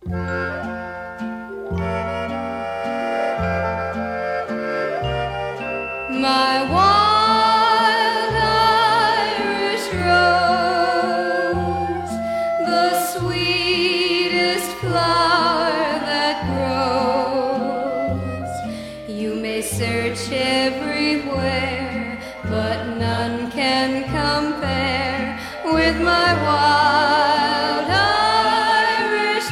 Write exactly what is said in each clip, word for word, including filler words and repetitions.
My wild Irish rose, the sweetest flower that grows. You may search everywhere, but none can compare with my wild Irish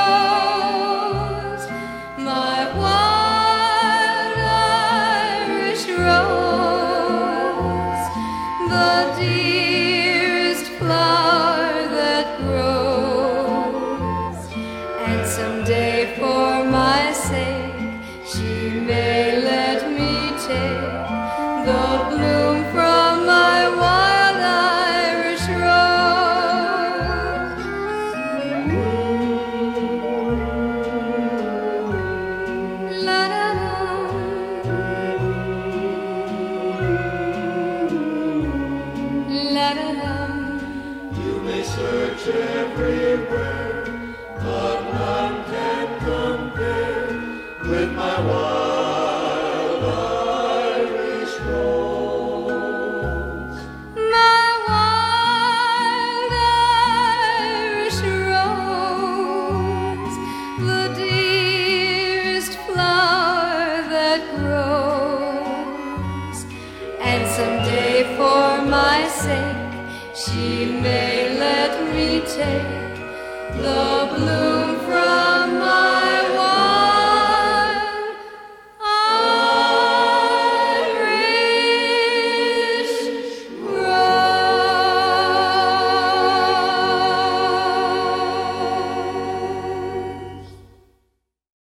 rose. My wild Irish rose, the dearest flower that grows. And someday for my sake she may let me take the bloom from